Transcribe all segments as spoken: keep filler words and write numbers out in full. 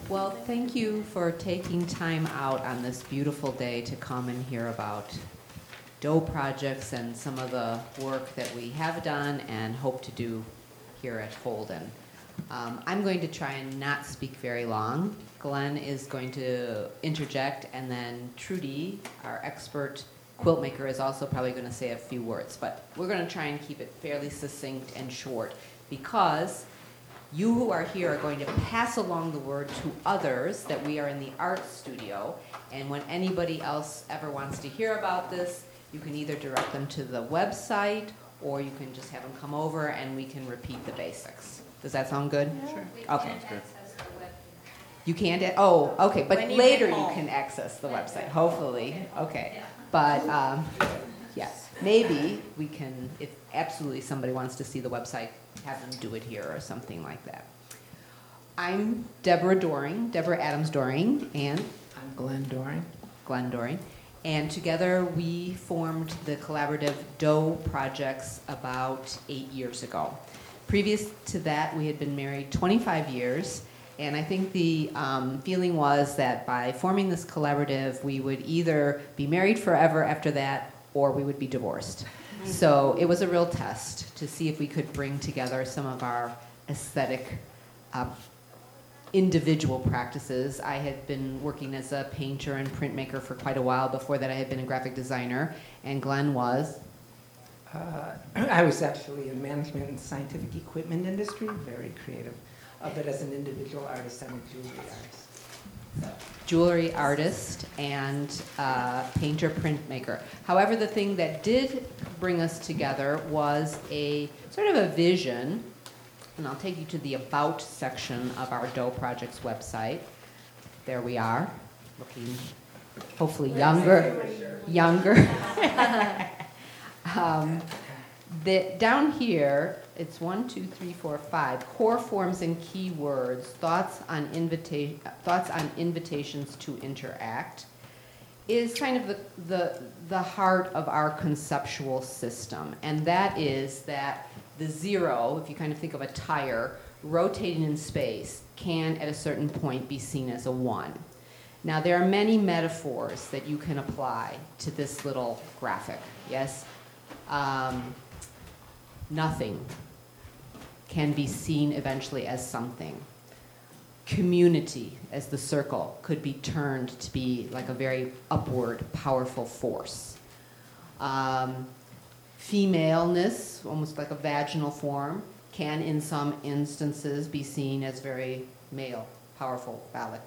Well, thank you for taking time out on this beautiful day to come and hear about dough projects and some of the work that we have done and hope to do here at Holden. Um, I'm going to try and not speak very long. Glenn is going to interject, and then Trudy, our expert quilt maker, is also probably going to say a few words. But we're going to try and keep it fairly succinct and short, because you who are here are going to pass along the word to others that we are in the art studio, and when anybody else ever wants to hear about this, you can either direct them to the website, or you can just have them come over and we can repeat the basics. Does that sound good? Sure. Okay. You can't, a- oh, okay, but When you later get you home. can access the website, hopefully, okay. But, um, yes, maybe we can, if absolutely somebody wants to see the website, have them do it here or something like that. I'm Deborah Doring, Deborah Adams Doring, and I'm Glenn Doring. Glenn Doring. And together we formed the collaborative Dough Projects about eight years ago. Previous to that, we had been married twenty-five years, and I think the um, feeling was that by forming this collaborative, we would either be married forever after that, or we would be divorced. So it was a real test to see if we could bring together some of our aesthetic uh, individual practices. I had been working as a painter and printmaker for quite a while. Before that, I had been a graphic designer, and Glenn was. Uh, I was actually in management and scientific equipment industry, very creative. Uh, but as an individual artist, I'm a jewelry artist. Jewelry artist and uh, painter printmaker. However, the thing that did bring us together was a sort of a vision, and I'll take you to the About section of our Dough Projects website. There we are, looking hopefully younger, younger. um, the, down here, it's one, two, three, four, five. Core forms and keywords. Thoughts on invita- thoughts on invitations to interact is kind of the, the the heart of our conceptual system, and that is that the zero, if you kind of think of a tire rotating in space, can at a certain point be seen as a one. Now there are many metaphors that you can apply to this little graphic. Yes. Um, Nothing can be seen eventually as something. Community, as the circle, could be turned to be like a very upward, powerful force. Um, femaleness, almost like a vaginal form, can in some instances be seen as very male, powerful, phallic.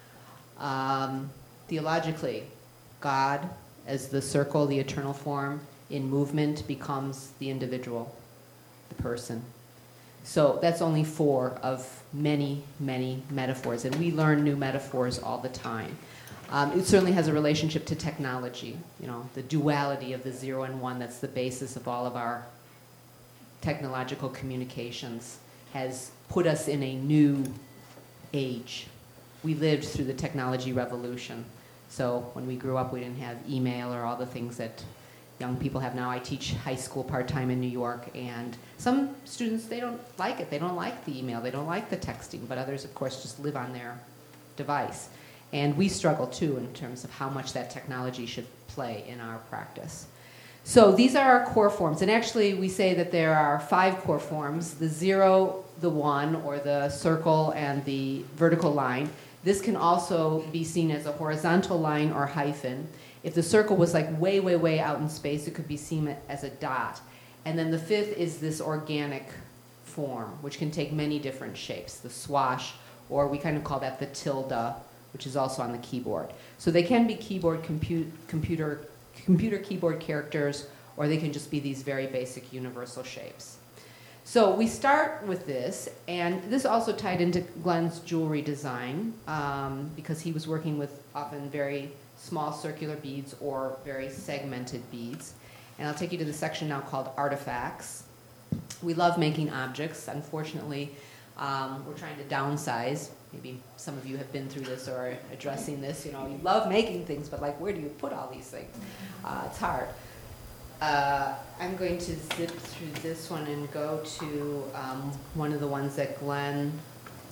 Um, theologically, God, as the circle, the eternal form, in movement becomes the individual, the person. So that's only four of many, many metaphors, and we learn new metaphors all the time. Um, it certainly has a relationship to technology, you know, the duality of the zero and one that's the basis of all of our technological communications has put us in a new age. We lived through the technology revolution. So when we grew up, we didn't have email or all the things that young people have now. I teach high school part-time in New York, and some students, they don't like it. They don't like the email. They don't like the texting, but others, of course, just live on their device. And we struggle, too, in terms of how much that technology should play in our practice. So these are our core forms, and actually we say that there are five core forms: the zero, the one, or the circle, and the vertical line. This can also be seen as a horizontal line or hyphen. If the circle was like way, way, way out in space, it could be seen as a dot. And then the fifth is this organic form, which can take many different shapes, the swash, or we kind of call that the tilde, which is also on the keyboard. So they can be keyboard compu- computer, computer keyboard characters, or they can just be these very basic universal shapes. So we start with this, and this also tied into Glenn's jewelry design, um, because he was working with often very small circular beads or very segmented beads. And I'll take you to the section now called Artifacts. We love making objects. Unfortunately, um, we're trying to downsize. Maybe some of you have been through this or are addressing this. You know, you love making things, but like, where do you put all these things? Uh, it's hard. Uh, I'm going to zip through this one and go to um, one of the ones that Glenn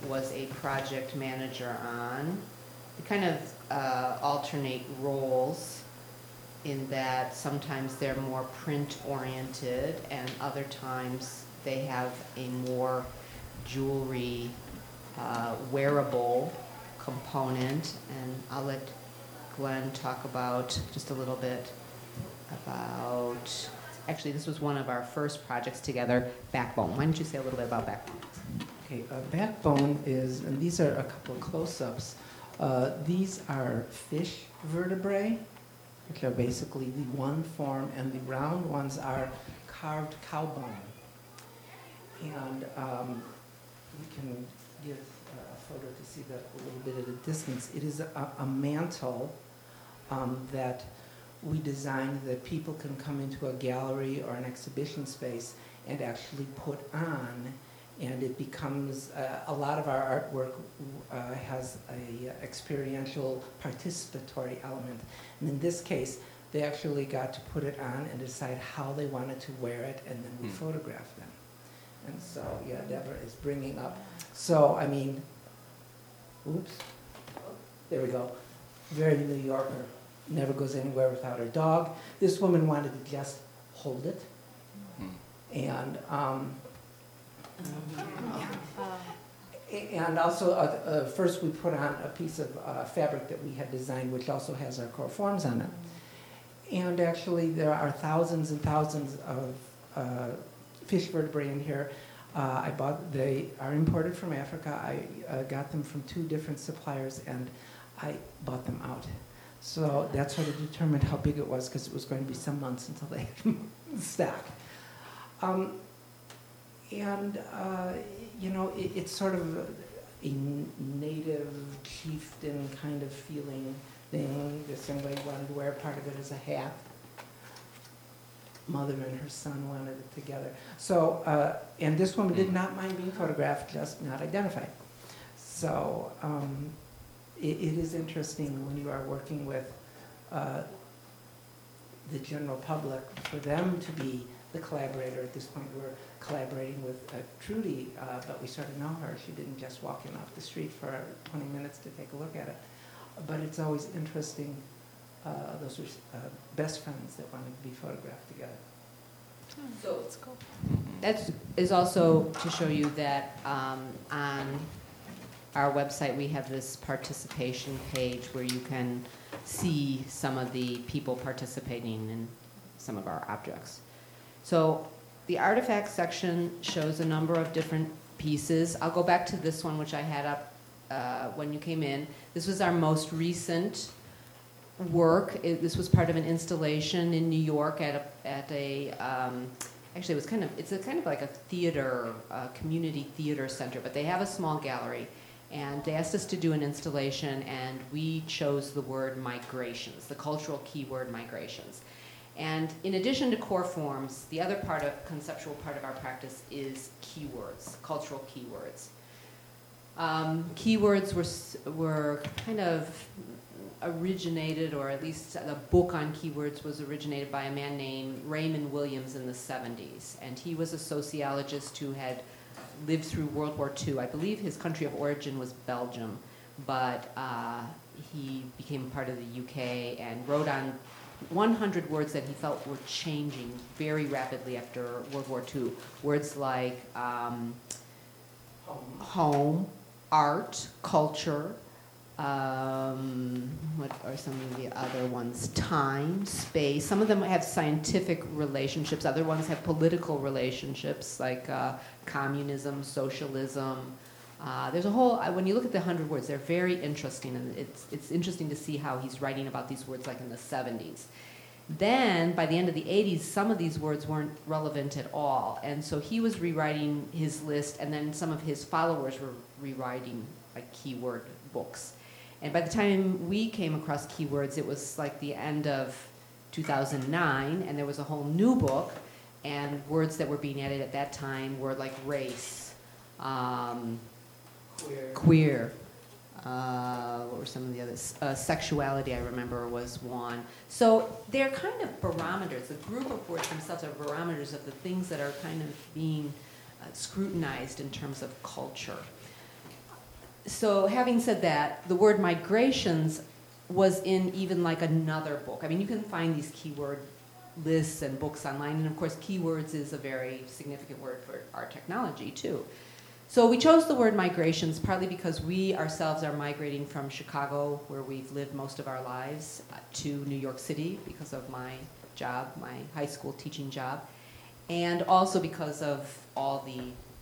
was a project manager on. They kind of uh, alternate roles in that sometimes they're more print-oriented and other times they have a more jewelry, uh, wearable component. And I'll let Glenn talk about just a little bit about, actually this was one of our first projects together, Backbone. Why don't you say a little bit about Backbone? Okay, uh, Backbone is, and these are a couple of close-ups. Uh, these are fish vertebrae, which are basically the one form, and the round ones are carved cow bone. And um, we can give uh, a photo to see that a little bit at a distance. It is a, a mantle um, that we designed that people can come into a gallery or an exhibition space and actually put on, and it becomes, uh, a lot of our artwork uh, has a uh, experiential participatory element. And in this case, they actually got to put it on and decide how they wanted to wear it, and then we mm. photographed them. And so, yeah, Deborah is bringing up. So, I mean, oops, there we go. Very New Yorker, never goes anywhere without her dog. This woman wanted to just hold it. Mm. And, um, and also, uh, uh, first we put on a piece of uh, fabric that we had designed, which also has our core forms on it. And actually, there are thousands and thousands of uh, fish vertebrae in here. Uh, I bought, they are imported from Africa. I uh, got them from two different suppliers, and I bought them out. So that sort of determined how big it was, because it was going to be some months until they had them in stock. Um, and, uh, you know, it, it's sort of a, a native chieftain kind of feeling thing. The same way he wanted to wear part of it as a hat. Mother and her son wanted it together. So, uh, and this woman did not mind being photographed, just not identified. So, um, it, it is interesting when you are working with uh, the general public, for them to be the collaborator. At this point, we're collaborating with uh, Trudy, uh, but we sort of know her. She didn't just walk in off the street for twenty minutes to take a look at it. But it's always interesting. Uh, those are uh, best friends that wanted to be photographed together. So that is also to show you that um, on our website we have this participation page where you can see some of the people participating in some of our objects. So the artifacts section shows a number of different pieces. I'll go back to this one, which I had up uh, when you came in. This was our most recent work. It, this was part of an installation in New York at a, at a um, actually it was kind of, it's a kind of like a theater, uh, community theater center, but they have a small gallery. And they asked us to do an installation, and we chose the word migrations, the cultural keyword migrations. And in addition to core forms, the other part of, conceptual part of our practice is keywords, cultural keywords. Um, keywords were, were kind of originated, or at least the book on keywords was originated by a man named Raymond Williams in the seventies. And he was a sociologist who had lived through World War Two. I believe his country of origin was Belgium, but uh, he became part of the U K and wrote on one hundred words that he felt were changing very rapidly after World War Two. Words like um, home. home, art, culture, um, what are some of the other ones? Time, space. Some of them have scientific relationships. Other ones have political relationships, like uh, communism, socialism. Uh, there's a whole, when you look at the hundred words, they're very interesting, and it's, it's interesting to see how he's writing about these words like in the seventies. Then, by the end of the eighties, some of these words weren't relevant at all, and so he was rewriting his list, and then some of his followers were rewriting like keyword books. And by the time we came across keywords, it was like the end of two thousand nine, and there was a whole new book, and words that were being added at that time were like race, um, queer, queer uh, what were some of the others? Uh, sexuality, I remember, was one. So they're kind of barometers. The group of words themselves are barometers of the things that are kind of being uh, scrutinized in terms of culture. so having said that, the word migrations was in even like another book. I mean, you can find these keyword lists and books online, and of course keywords is a very significant word for our technology too. So we chose the word migrations partly because we ourselves are migrating from Chicago, where we've lived most of our lives, uh, to New York City because of my job, my high school teaching job, and also because of all the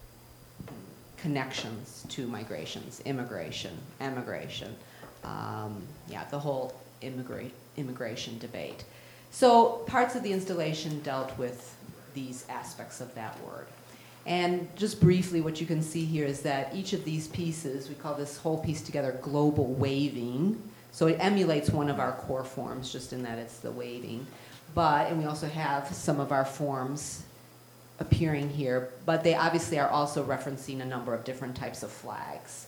connections to migrations, immigration, emigration, um, yeah, the whole immigra- immigration debate. So parts of the installation dealt with these aspects of that word. And just briefly, what you can see here is that each of these pieces, we call this whole piece together global waving. So it emulates one of our core forms, just in that it's the waving. But, and we also have some of our forms appearing here, but they obviously are also referencing a number of different types of flags.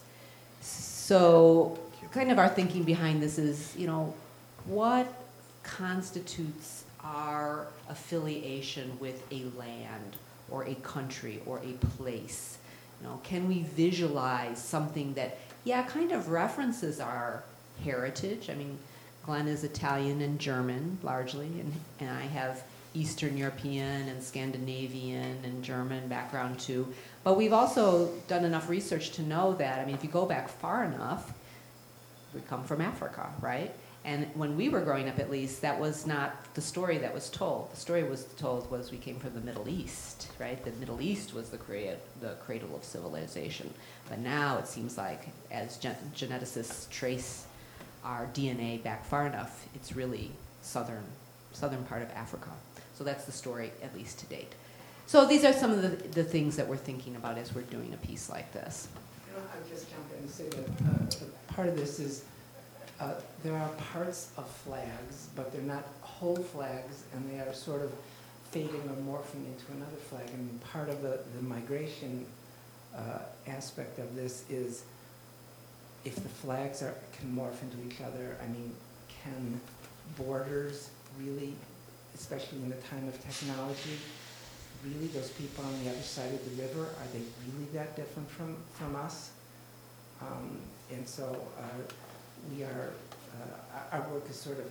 So kind of our thinking behind this is, you know, what constitutes our affiliation with a land or a country or a place? You know, can we visualize something that, yeah, kind of references our heritage? I mean, Glenn is Italian and German largely, and, and I have Eastern European and Scandinavian and German background too. But we've also done enough research to know that, I mean, if you go back far enough, we come from Africa, right? And when we were growing up, at least, that was not the story that was told. The story was told was we came from the Middle East, right? The Middle East was the, crea- the cradle of civilization. But now it seems like as gen- geneticists trace our D N A back far enough, it's really southern, southern part of Africa. So that's the story, at least to date. So these are some of the, the things that we're thinking about as we're doing a piece like this. You know, I'll just jump in and say that uh, part of this is uh, there are parts of flags, but they're not whole flags, and they are sort of fading or morphing into another flag. I mean, part of the, the migration uh, aspect of this is if the flags are, can morph into each other, I mean, can borders really, especially in the time of technology, really those people on the other side of the river, are they really that different from, from us? Um, and so uh, we are, uh, our work is sort of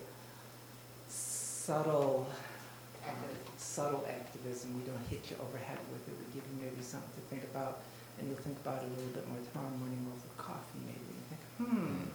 subtle, uh, subtle activism. We don't hit you over head with it. We give you maybe something to think about, and you'll think about it a little bit more tomorrow morning over coffee maybe. You think, hmm.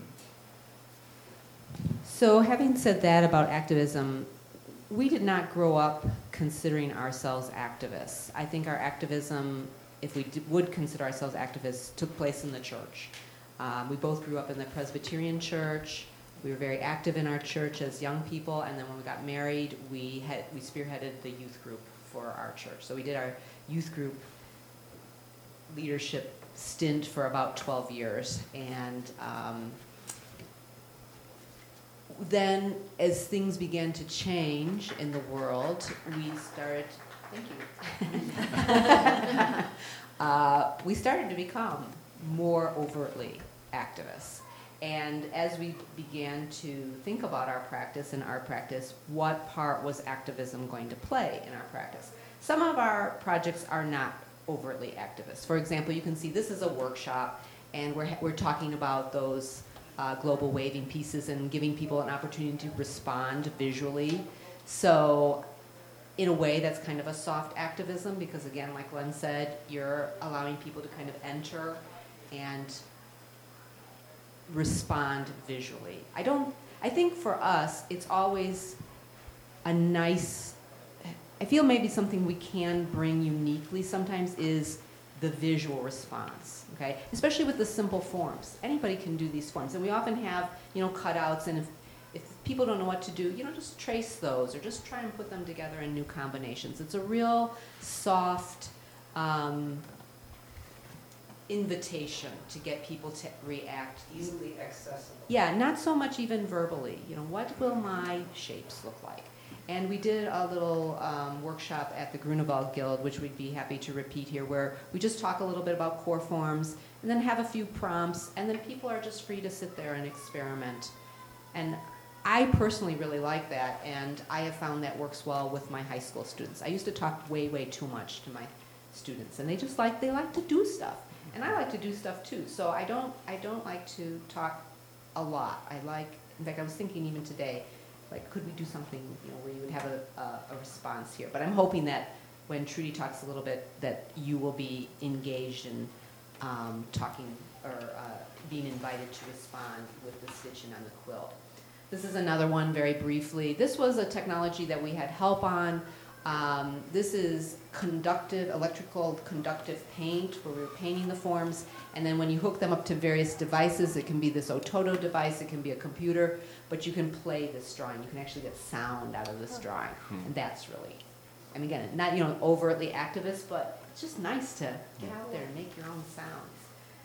So having said that about activism, we did not grow up considering ourselves activists. I think our activism, if we d- would consider ourselves activists, took place in the church. Um, we both grew up in the Presbyterian church. We were very active in our church as young people, and then when we got married, we had we spearheaded the youth group for our church. So we did our youth group leadership stint for about twelve years, and um, then as things began to change in the world, we started, thank you, uh, we started to become more overtly activists. And as we began to think about our practice and our practice, what part was activism going to play in our practice? Some of our projects are not overtly activist. For example, you can see this is a workshop, and we're, we're talking about those uh, global waving pieces and giving people an opportunity to respond visually. So in a way, that's kind of a soft activism because, again, like Glenn said, you're allowing people to kind of enter and respond visually. I don't, I think for us, it's always a nice, I feel maybe something we can bring uniquely sometimes is the visual response, okay? Especially with the simple forms. Anybody can do these forms. And we often have, you know, cutouts, and if, if people don't know what to do, you know, just trace those or just try and put them together in new combinations. It's a real soft um, invitation to get people to react. Easily accessible. Yeah, not so much even verbally. You know, what will my shapes look like? And we did a little um, workshop at the Grunewald Guild, which we'd be happy to repeat here, where we just talk a little bit about core forms and then have a few prompts, and then people are just free to sit there and experiment. And I personally really like that, and I have found that works well with my high school students. I used to talk way, way too much to my students, and they just like, they like to do stuff. And I like to do stuff too, so I don't, I don't like to talk a lot. I like, in fact, I was thinking even today, like, could we do something, you know, where you would have a, a, a response here? But I'm hoping that when Trudy talks a little bit, that you will be engaged in um, talking or uh, being invited to respond with the stitching on the quilt. This is another one, very briefly. This was a technology that we had help on. Um, this is conductive, electrical conductive paint, where we were painting the forms, and then when you hook them up to various devices, it can be this Ototo device, it can be a computer, but you can play this drawing. You can actually get sound out of this drawing, and that's really, I mean, again, not, you know, overtly activist, but it's just nice to get out there and make your own sounds.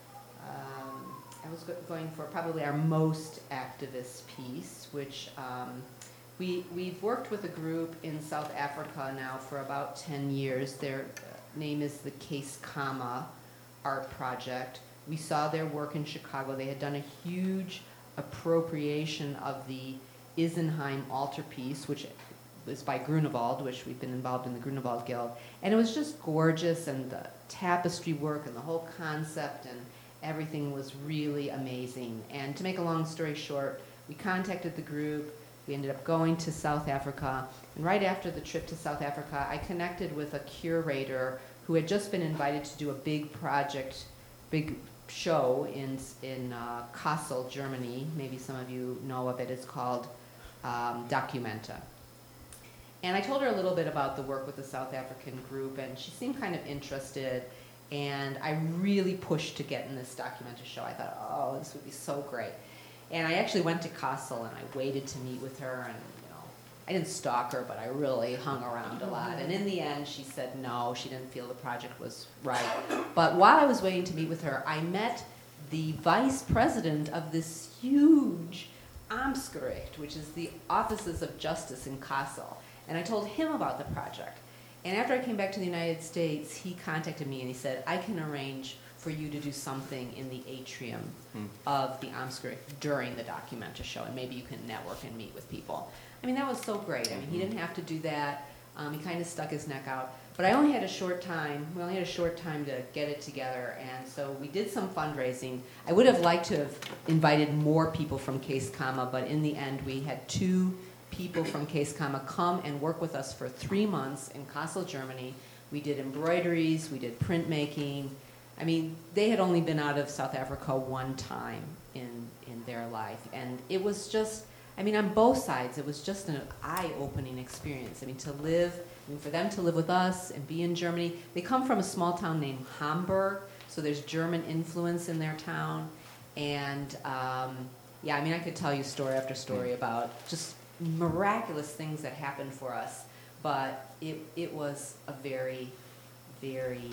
Um, I was go going for probably our most activist piece, which um, we, we've worked with a group in South Africa now for about ten years. Their name is the Case Kama Art Project. We saw their work in Chicago. They had done a huge appropriation of the Isenheim altarpiece, which was by Grunewald, which we've been involved in the Grunewald Guild. And it was just gorgeous, and the tapestry work and the whole concept and everything was really amazing. And to make a long story short, we contacted the group. We ended up going to South Africa. And right after the trip to South Africa, I connected with a curator who had just been invited to do a big project, big show in, in uh, Kassel, Germany. Maybe some of you know of it. It's called um, Documenta. And I told her a little bit about the work with the South African group, and she seemed kind of interested. And I really pushed to get in this Documenta show. I thought, oh, this would be so great. And I actually went to Kassel, and I waited to meet with her, and you know, I didn't stalk her, but I really hung around a lot. And in the end, she said no, she didn't feel the project was right. But while I was waiting to meet with her, I met the vice president of this huge Amtsgericht, which is the Offices of Justice in Kassel. And I told him about the project. And after I came back to the United States, he contacted me and he said, I can arrange for you to do something in the atrium hmm. of the Amtsgericht during the Documenta show, and maybe you can network and meet with people. I mean, that was so great. I mean, he didn't have to do that. Um, he kind of stuck his neck out. But I only had a short time. We only had a short time to get it together, and so we did some fundraising. I would have liked to have invited more people from Case Kama, but in the end, we had two people from Case Kama come and work with us for three months in Kassel, Germany. We did embroideries, we did printmaking. I mean, they had only been out of South Africa one time in, in their life. And it was just, I mean, on both sides, it was just an eye-opening experience. I mean, to live, I mean, for them to live with us and be in Germany. They come from a small town named Hamburg, so there's German influence in their town. And, um, yeah, I mean, I could tell you story after story about just miraculous things that happened for us. But it, it was a very, very...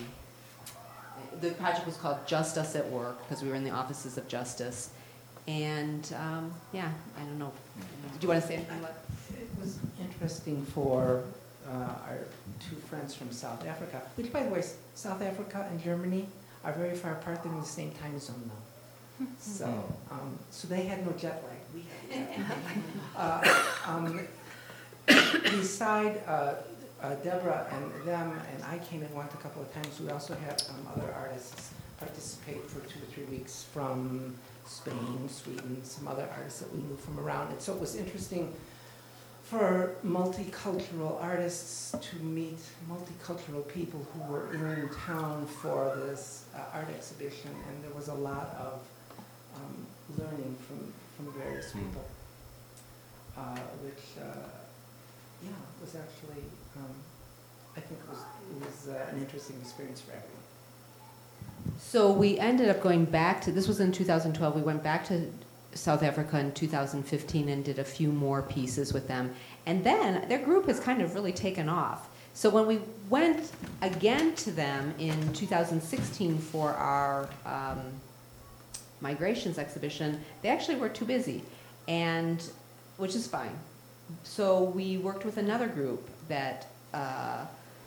The project was called Just Us at Work, because we were in the Offices of Justice. And, um, yeah, I don't know. Do you want to say anything about it? It was interesting for uh, our two friends from South Africa, which, by the way, South Africa and Germany are very far apart. They're in the same time zone now. So, um, so they had no jet lag. We had jet lag. uh, um, beside uh, Uh, Deborah and them, and I came and went a couple of times. We also had um, other artists participate for two or three weeks from Spain, Sweden, some other artists that we knew from around. And so it was interesting for multicultural artists to meet multicultural people who were in town for this uh, art exhibition, and there was a lot of um, learning from, from various people, uh, which uh, yeah, was actually, um, I think it was, it was uh, an interesting experience for everyone. So we ended up going back to, this was in two thousand twelve, we went back to South Africa in two thousand fifteen and did a few more pieces with them. And then their group has kind of really taken off. So when we went again to them in two thousand sixteen for our um, migrations exhibition, they actually were too busy, and which is fine. So we worked with another group that uh,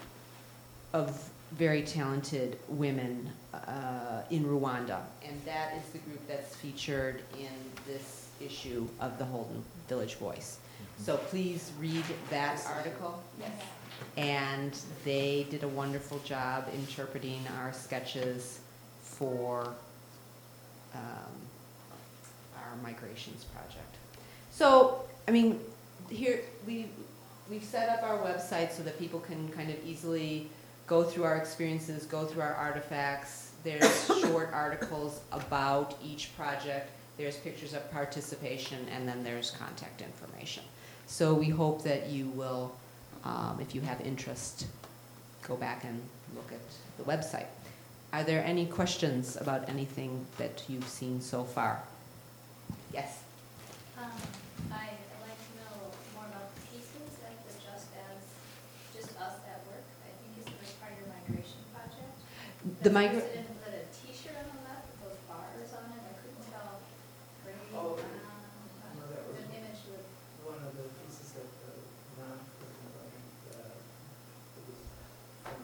of very talented women uh, in Rwanda, and that is the group that's featured in this issue of the Holden Village Voice. So please read that article. Yes. And they did a wonderful job interpreting our sketches for um, our migrations project. So, I mean, here, we, we've set up our website so that people can kind of easily go through our experiences, go through our artifacts. There's short articles about each project. There's pictures of participation, and then there's contact information. So we hope that you will, um, if you have interest, go back and look at the website. Are there any questions about anything that you've seen so far? Yes? Um, I, I'd like to know more about the pieces, like the Just As, Just Us at Work, I think is the first part of your migration project. The That's migra- listed in- Was it a t-shirt on the left with those bars on it? I couldn't tell. Gray, Oh, brown, no, that was- an image with, One of the pieces that uh, Ron put in, uh, it was from,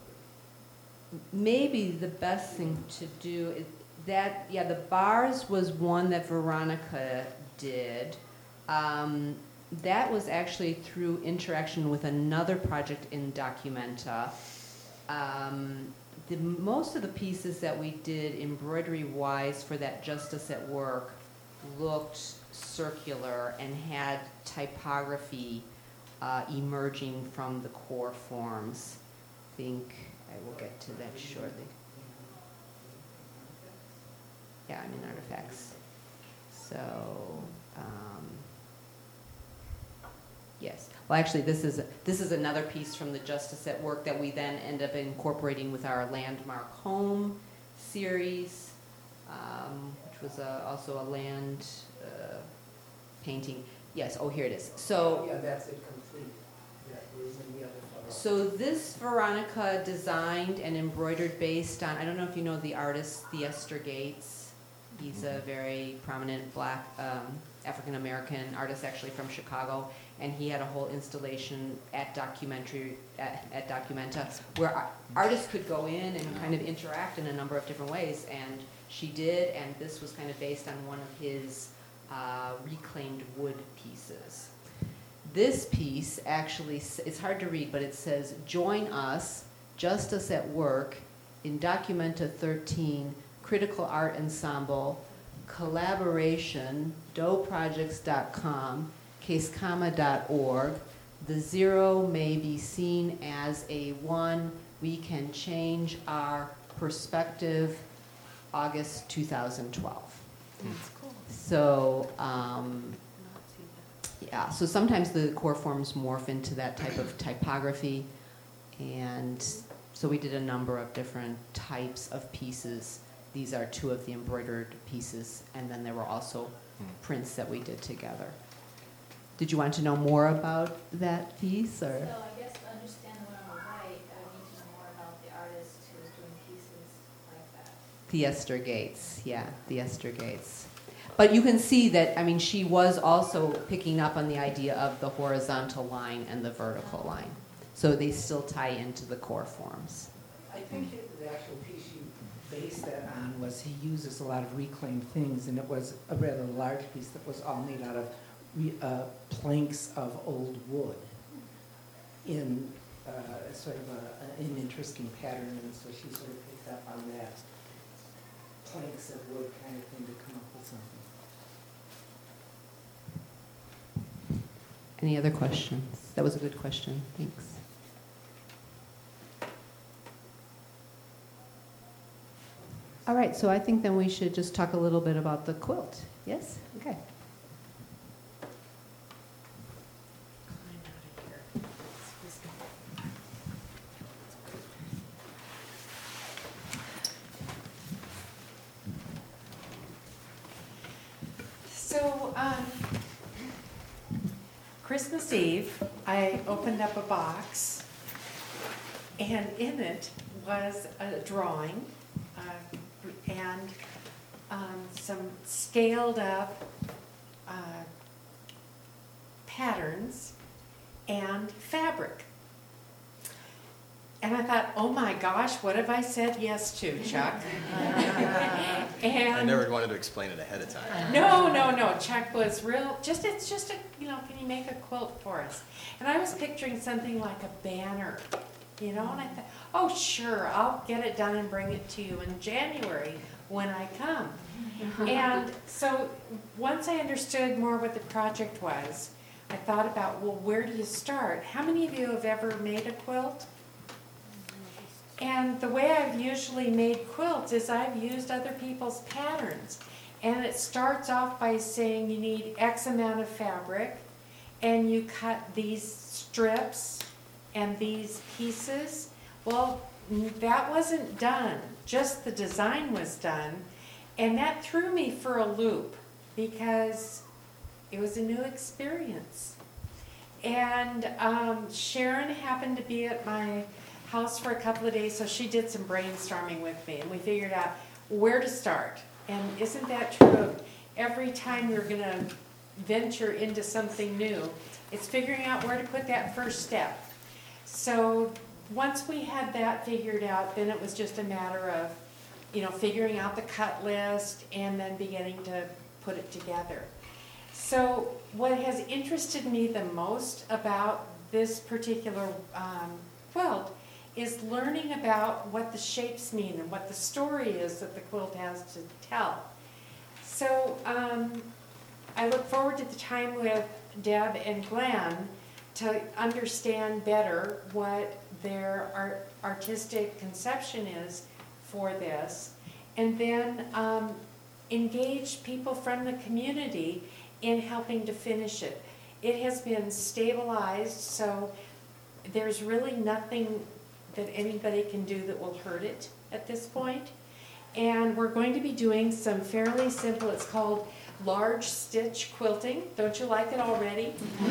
Maybe the best thing to do is that, yeah, the bars was one that Veronica did. Um, that was actually through interaction with another project in Documenta. Um, the, most of the pieces that we did embroidery-wise for that Justice at Work looked circular and had typography uh, emerging from the core forms. I think I will get to that shortly. Yeah, I'm in artifacts. So, um, yes. Well, actually, this is this is another piece from the Justice at Work that we then end up incorporating with our Landmark Home series, um, which was a, also a land uh, painting. Yes. Oh, here it is. So. yeah, that's it complete. That was in the other photo. So this Veronica designed and embroidered based on, I don't know if you know the artist Theaster Gates. He's a very prominent black um, African-American artist, actually from Chicago, and he had a whole installation at documentary at, at Documenta where ar- artists could go in and kind of interact in a number of different ways, and she did, and this was kind of based on one of his uh, reclaimed wood pieces. This piece actually, s- it's hard to read, but it says, "Join us, Justice at Work, in Documenta thirteen, Critical Art Ensemble, collaboration, doe projects dot com, casecama dot org. The zero may be seen as a one. We can change our perspective, August two thousand twelve. That's cool. So, um, yeah, so sometimes the core forms morph into that type of typography, and so we did a number of different types of pieces. These are two of the embroidered pieces, and then there were also prints that we did together. Did you want to know more about that piece, or? so I guess to understand the one on the right, I would need to know more about the artist who was doing pieces like that. Theaster Gates, yeah, Theaster Gates. But you can see that, I mean, she was also picking up on the idea of the horizontal line and the vertical line. So they still tie into the core forms. I think it- the actual piece you based that on was he uses a lot of reclaimed things, and it was a rather large piece that was all made out of re, uh, planks of old wood in uh, sort of a, an interesting pattern, and so she sort of picked up on that planks of wood kind of thing to come up with something. Any other questions? That was a good question. Thanks. All right, so I think then we should just talk a little bit about the quilt. Yes? Okay. So, um, Christmas Eve, I opened up a box, and in it was a drawing uh, and um, some scaled up uh, patterns and fabric. And I thought, oh my gosh, what have I said yes to, Chuck? And I never wanted to explain it ahead of time. no, no, no. Chuck was real. Just it's just a you know. Can you make a quilt for us? And I was picturing something like a banner You know, and I thought, oh, sure, I'll get it done and bring it to you in January when I come. And so, once I understood more what the project was, I thought about, well, where do you start? How many of you have ever made a quilt? And the way I've usually made quilts is I've used other people's patterns. And it starts off by saying you need X amount of fabric, and you cut these strips and these pieces. Well, that wasn't done, just the design was done. And that threw me for a loop because it was a new experience. And um, Sharon happened to be at my house for a couple of days, so she did some brainstorming with me, and we figured out where to start. And isn't that true of every time we're going to venture into something new? It's figuring out where to put that first step. So once we had that figured out, then it was just a matter of, you know, figuring out the cut list and then beginning to put it together. So what has interested me the most about this particular um, quilt is learning about what the shapes mean and what the story is that the quilt has to tell. So um, I look forward to the time with Deb and Glenn to understand better what their art, artistic conception is for this, and then um, engage people from the community in helping to finish it. It has been stabilized, so there's really nothing that anybody can do that will hurt it at this point. And we're going to be doing some fairly simple, it's called large stitch quilting. Don't you like it already?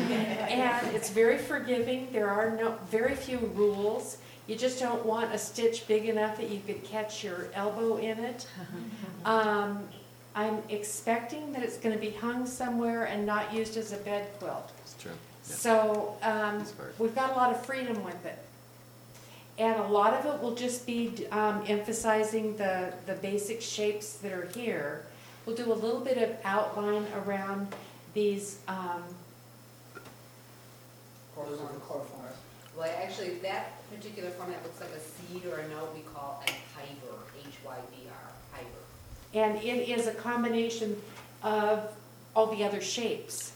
And it's very forgiving. There are no very few rules. You just don't want a stitch big enough that you could catch your elbow in it. Um, I'm expecting that it's going to be hung somewhere and not used as a bed quilt. It's true. Yeah. So um, Smart. we've got a lot of freedom with it. And a lot of it will just be um, emphasizing the, the basic shapes that are here. We'll do a little bit of outline around these. Um, Those are the core forms. Well, actually, that particular format looks like a seed or a note we call a hyber, H Y B R, hyber. and it is a combination of all the other shapes.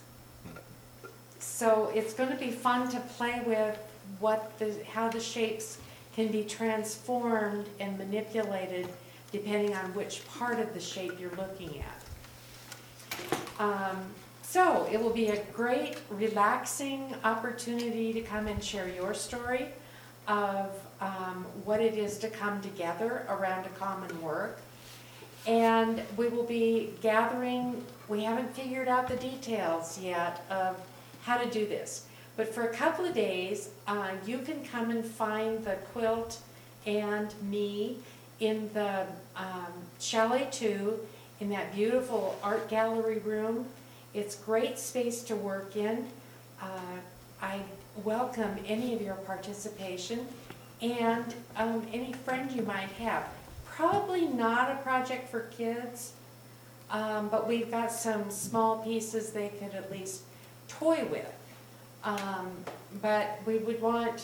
So it's going to be fun to play with what the, how the shapes can be transformed and manipulated depending on which part of the shape you're looking at. Um, so it will be a great, relaxing opportunity to come and share your story of um, what it is to come together around a common work. And we will be gathering, we haven't figured out the details yet of how to do this. But for a couple of days, uh, you can come and find the quilt and me in the um, Chalet two, in that beautiful art gallery room. It's great space to work in. Uh, I welcome any of your participation and um, any friend you might have. Probably not a project for kids, um, but we've got some small pieces they could at least toy with. Um, but we would want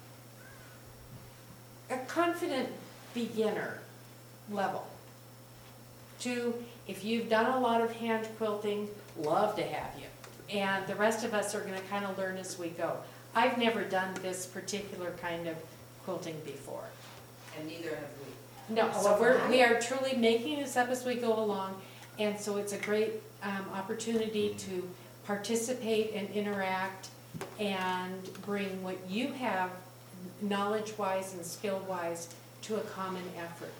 a confident beginner level. To, if you've done a lot of hand quilting, love to have you. And the rest of us are going to kind of learn as we go. I've never done this particular kind of quilting before. And neither have we. No, Oh, so we're, okay. we are truly making this up as we go along, and so it's a great um, opportunity to participate and interact and bring what you have knowledge-wise and skill-wise to a common effort.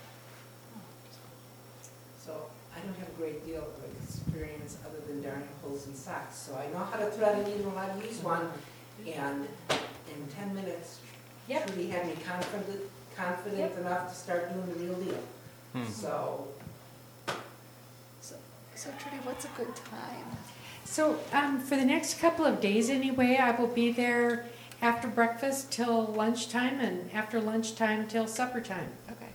So I don't have a great deal of experience other than darning holes in socks. So I know how to thread a needle and how to use one. And in ten minutes, Yep. Trudy had me confident, confident Yep. enough to start doing the real deal. Hmm. So So, so Trudy, what's a good time? So um, for the next couple of days anyway, I will be there after breakfast till lunchtime and after lunchtime till supper time. Okay.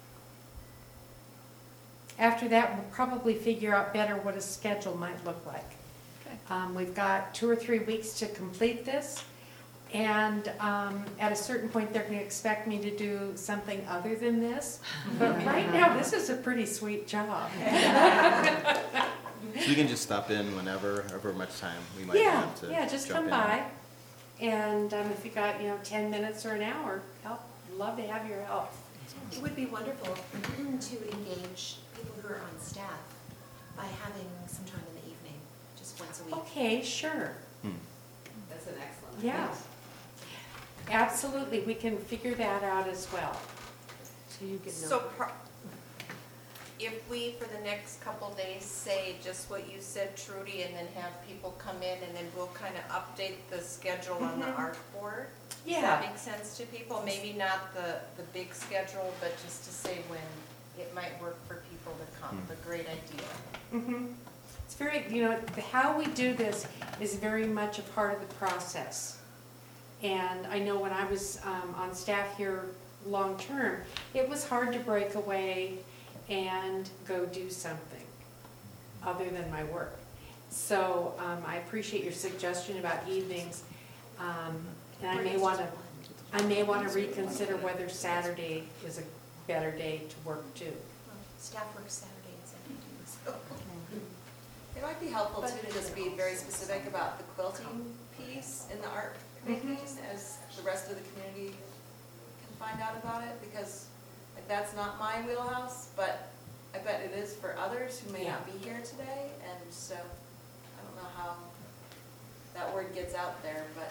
After that, we'll probably figure out better what a schedule might look like. Okay. Um, we've got two or three weeks to complete this, And um, at a certain point, they're going to expect me to do something other than this. But right now, this is a pretty sweet job. So you can just stop in whenever, however much time we might Yeah, have to yeah, just jump come in. by. And um, if you got, you know, ten minutes or an hour, help, love to have your help. It would be wonderful to engage people who are on staff by having some time in the evening, just once a week. Okay, sure. Hmm. That's an excellent. Yeah. Absolutely, we can figure that out as well. So you get So pro- if we, for the next couple days, say just what you said, Trudy, and then have people come in, and then we'll kind of update the schedule on the Mhm. art board? Does Yeah. that make sense to people? Maybe not the, the big schedule, but just to say when it might work for people to come. Hmm. A great idea. Mhm. It's very, you know, the- how we do this is very much a part of the process. And I know when I was um, on staff here long-term, it was hard to break away and go do something other than my work. So um, I appreciate your suggestion about evenings. Um, And I may want to, I may want to reconsider whether Saturday is a better day to work too. Well, staff works Saturday and Sunday, so. It might be helpful too to just be very specific about the quilting piece in the art making, as the rest of the community can find out about it, because like that's not my wheelhouse, but I bet it is for others who may not be here today, and so I don't know how that word gets out there, but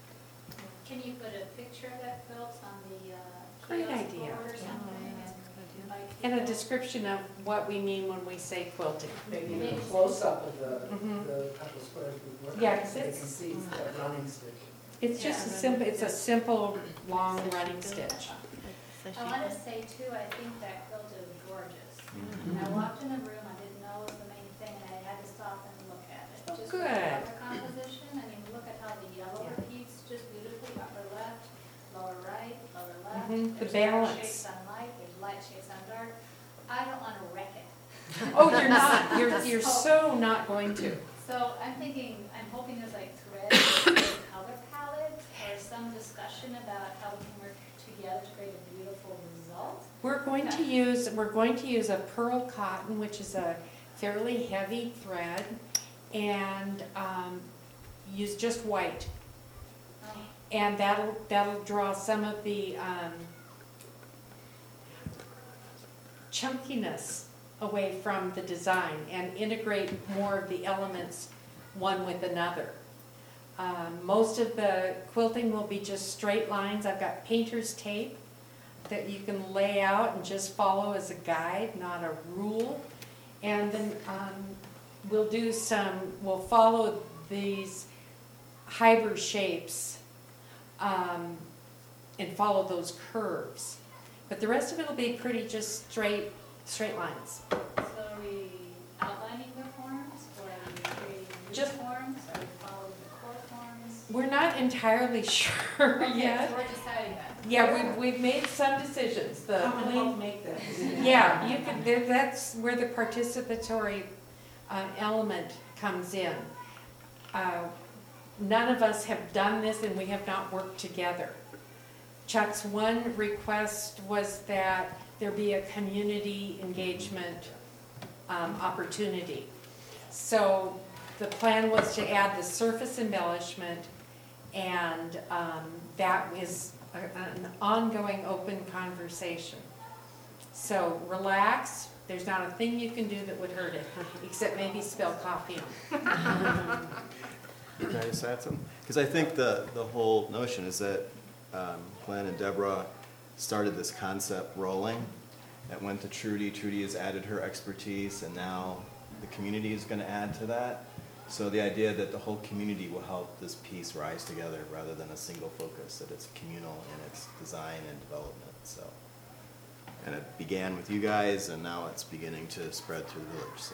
Can you put a picture of that quilt on the uh, Great kiosk idea. board or something? and invite And a people? description of what we mean when we say quilting. Maybe a close-up of the, Mhm. the couple squares we worked. Yeah, 'cause so they it's- can see the running stick. It's just a Yeah. simple, it's a simple, long running stitch. I want to say too, I think that quilt is gorgeous. Mhm. I walked in the room, I didn't know it was the main thing, and I had to stop and look at it. Oh, Just the good. color composition, I mean, look at how the yellow Yeah. repeats just beautifully, upper left, lower right, lower left. Mhm, the There's dark balance. shades on light, there's light shades on dark. I don't want to wreck it. Oh, you're not, you're, you're so not going to. So I'm thinking, I'm hoping there's like threads, color palette, or some discussion about how we can work together to create a beautiful result. We're going to use, we're going to use a pearl cotton, which is a fairly heavy thread, and um, use just white. Um, And that'll, that'll draw some of the um, chunkiness away from the design and integrate more of the elements one with another. Um, Most of the quilting will be just straight lines. I've got painter's tape that you can lay out and just follow as a guide, not a rule. And then um, we'll do some, we'll follow these hybrid shapes um, and follow those curves. But the rest of it will be pretty just straight, straight lines. So are we outlining the forms, or are we creating new Just- forms, or are we following the core forms? We're not entirely sure Okay, yet. so we're deciding that. Yeah, we've, we've made some decisions. The Come and plain- help make that. Yeah, you can, there- that's where the participatory uh, element comes in. Uh, None of us have done this and we have not worked together. Chuck's one request was that there be a community engagement um, opportunity. So the plan was to add the surface embellishment, and um, that is a- an ongoing open conversation. So relax, there's not a thing you can do that would hurt it, except maybe spill coffee on it. Can I just add something? Because I think the, the whole notion is that um, Glenn and Deborah started this concept rolling. It went to Trudy. Trudy has added her expertise, and now the community is going to add to that. So the idea that the whole community will help this piece rise together rather than a single focus, that it's communal in its design and development. So, and it began with you guys, and now it's beginning to spread through the village. So.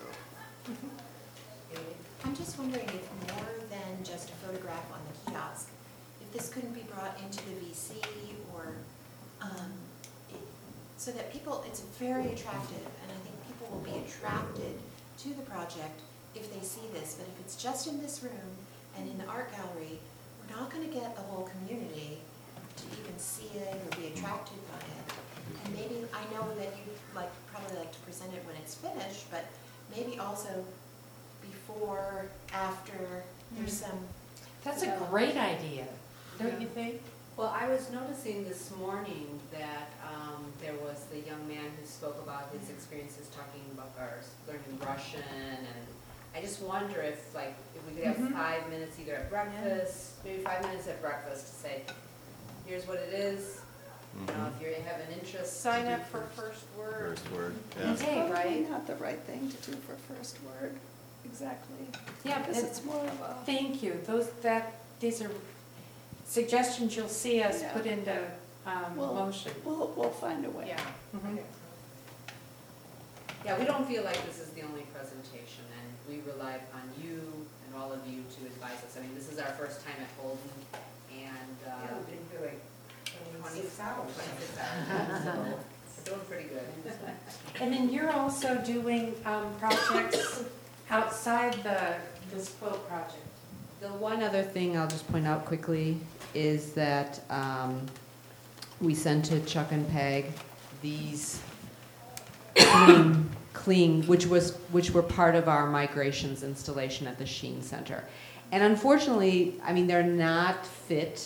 I'm just wondering if more than just a photograph on the kiosk, if this couldn't be brought into the V C or, um, it- so that people, it's very attractive, and I think people will be attracted to the project if they see this, but if it's just in this room and in the art gallery, we're not gonna get the whole community to even see it or be attracted by it. And maybe, I know that you like, probably like to present it when it's finished, but maybe also before, after, there's some, That's a great idea, don't you think? Well, I was noticing this morning that um, there was the young man who spoke about his experiences talking about, or learning Russian, and I just wonder if, like, if we could have Mhm. five minutes either at breakfast, maybe five minutes at breakfast to say, here's what it is, you know, Mhm. if you have an interest. to Sign do up for first- first word. First word, yeah. It's Okay, probably right? not the right thing to do for first word, exactly. Yeah, Because and- it's more of a, Thank you, those, that, these are suggestions you'll see us Yeah. put into um, Well, motion. we'll, we'll find a way. Yeah. Mhm. Yeah, we don't feel like this is the only presentation, and we rely upon you and all of you to advise us. I mean, this is our first time at Holden, and, uh. Yeah, we've been here like twenty-six hours. twenty-six hours, so we're doing pretty good. And then you're also doing um, projects outside the, this quilt project. The one other thing I'll just point out quickly is that um, we sent to Chuck and Peg these clean, clean, which was, which were part of our migrations installation at the Sheen Center. And unfortunately, I mean, they're not fit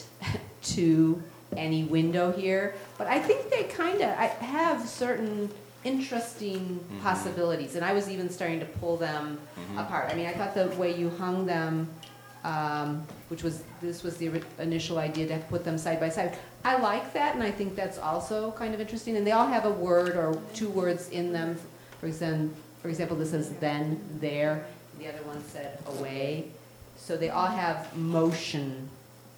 to any window here, but I think they kind of have certain interesting Mhm. possibilities. And I was even starting to pull them Mhm. apart. I mean, I thought the way you hung them, um, which was, this was the ori- initial idea to put them side by side. I like that, and I think that's also kind of interesting. And they all have a word or two words in them. For example, for example, this says then, there. And the other one said away. So they all have motion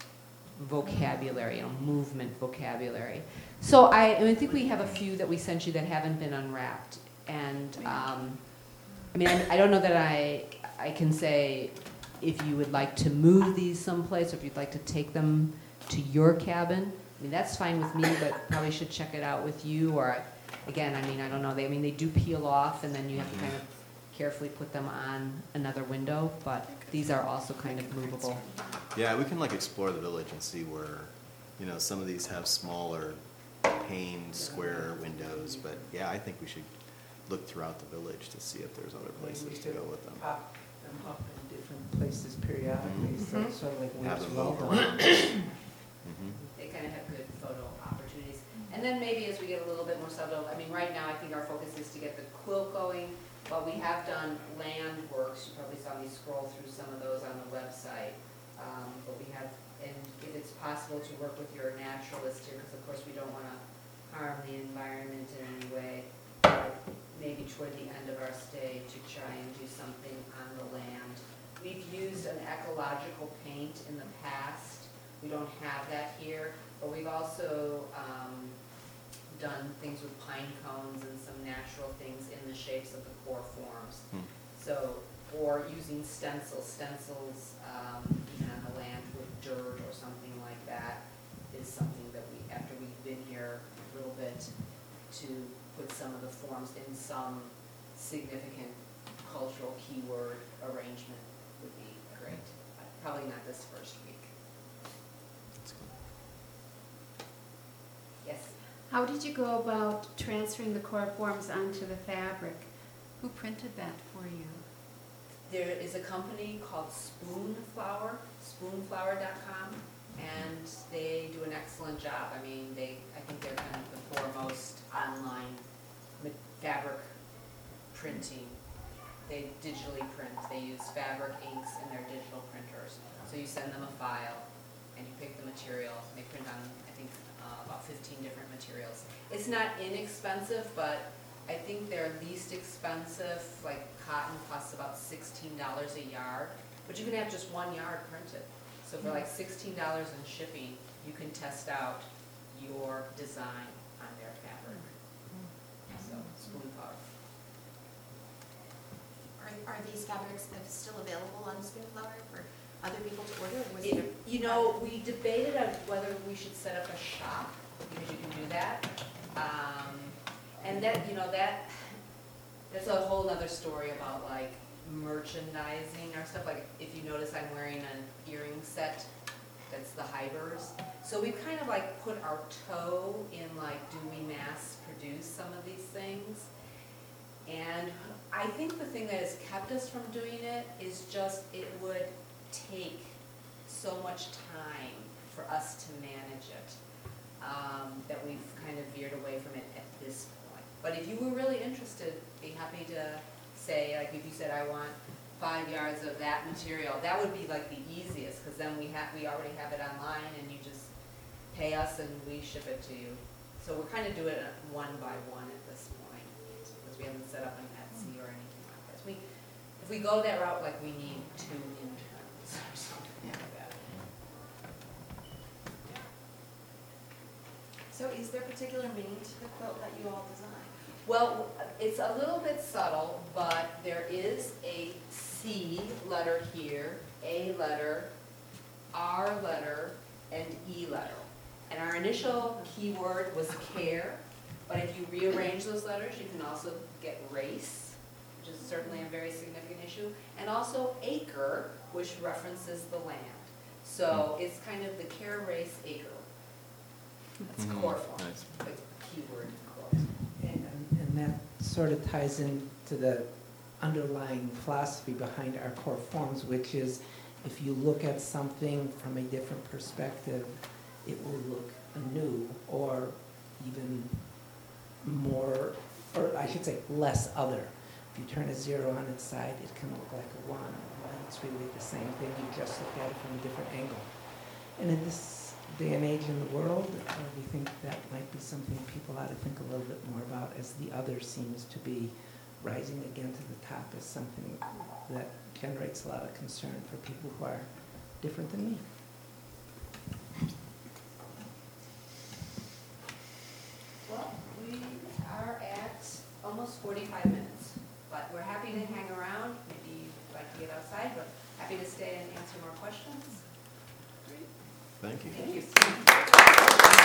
vocabulary, you know, movement vocabulary. So I, and I think we have a few that we sent you that haven't been unwrapped. And, um, I mean, I, I don't know that I, I can say if you would like to move these someplace, or if you'd like to take them to your cabin. I mean, that's fine with me, but probably should check it out with you, or, again, I mean, I don't know, they, I mean, they do peel off, and then you have to kind of carefully put them on another window, but these are also kind of movable. Yeah, we can like explore the village and see where, you know, some of these have smaller pane square windows, but yeah, I think we should look throughout the village to see if there's other places to go with them. Pop them up in different places periodically, so it's sort of like Have where's them move Waldo? around. Mhm. They kind of have good photo opportunities. And then maybe as we get a little bit more subtle, I mean, right now, I think our focus is to get the quilt going, but we have done land works. You probably saw me scroll through some of those on the website. Um, but we have, and if it's possible to work with your naturalist here, because of course we don't want to harm the environment in any way, uh, maybe toward the end of our stay to try and do something on the land. We've used an ecological paint in the past. We don't have that here, but we've also um, done things with pine cones and some natural things in the shapes of the core forms. Hmm. So, or using stencils, stencils um, even on the land with dirt or something like that is something that we, after we've been here a little bit, to put some of the forms in some significant cultural keyword arrangement would be great. Probably not this first week. That's cool. Yes? How did you go about transferring the core forms onto the fabric? Who printed that for you? There is a company called Spoonflower, spoonflower dot com, and they do an excellent job. I mean, they, I think they're kind of the foremost online ma- fabric printing. They digitally print. They use fabric inks in their digital printers. So you send them a file, and you pick the material. They print on, I think, uh, about fifteen different materials. It's not inexpensive, but I think their least expensive, like cotton, costs about sixteen dollars a yard, but you can have just one yard printed. So for like sixteen dollars in shipping, you can test out your design on their fabric. So, Spoonflower. are, are these fabrics still available on Spoonflower for other people to order? Or was it It- You know, we debated on whether we should set up a shop, because you can do that. Um, And that, you know, that, that's a whole other story about like merchandising or stuff. Like if you notice I'm wearing an earring set that's the Hybers. So we've kind of like put our toe in like, do we mass produce some of these things? And I think the thing that has kept us from doing it is just, it would take so much time for us to manage it, um, that we've kind of veered away from it at this point. But if you were really interested, be happy to say, like if you said, I want five yards of that material, that would be like the easiest, because then we have, we already have it online and you just pay us and we ship it to you. So we're kind of doing it one by one at this point, because we haven't set up an Etsy or anything like this. We, if we go that route, like we need two interns or something like that. So is there particular meaning to the quilt that you all design? Well, it's a little bit subtle, but there is a C letter here, A letter, R letter, and E letter. And our initial keyword was care, but if you rearrange those letters, you can also get race, which is certainly a very significant issue, and also acre, which references the land. So it's kind of the care, race, acre. That's Mhm, core form, nice. the keyword quote. And, and that sort of ties into the underlying philosophy behind our core forms, which is if you look at something from a different perspective, it will look anew or even more, or I should say less other. If you turn a zero on its side, it can look like a one. Well, it's really the same thing, you just look at it from a different angle. And in this day and age in the world, uh, we think that might be something people ought to think a little bit more about, as the other seems to be rising again to the top as something that generates a lot of concern for people who are different than me. Well, we are at almost forty-five minutes, but we're happy to hang around. Maybe you'd like to get outside, but happy to stay and answer more questions. Thank you. Thank you.